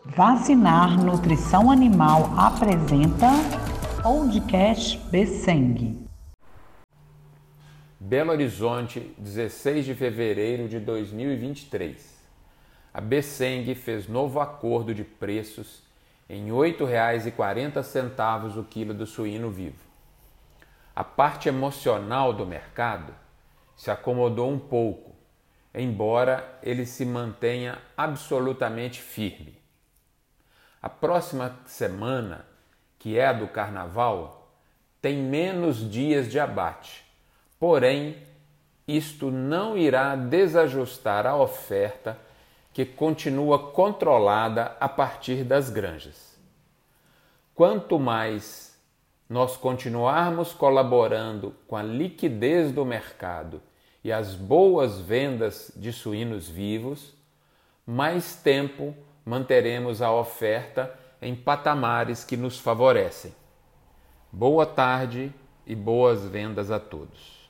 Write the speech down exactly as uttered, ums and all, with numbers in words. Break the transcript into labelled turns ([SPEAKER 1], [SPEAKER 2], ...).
[SPEAKER 1] Vacinar Nutrição Animal apresenta podcast Besseng.
[SPEAKER 2] Belo Horizonte, dezesseis de fevereiro de dois mil e vinte e três. A Besseng fez novo acordo de preços em oito reais e quarenta centavos o quilo do suíno vivo. A parte emocional do mercado se acomodou um pouco, embora ele se mantenha absolutamente firme. A próxima semana, que é a do Carnaval, tem menos dias de abate. Porém, isto não irá desajustar a oferta que continua controlada a partir das granjas. Quanto mais nós continuarmos colaborando com a liquidez do mercado e as boas vendas de suínos vivos, mais tempo manteremos a oferta em patamares que nos favorecem. Boa tarde e boas vendas a todos.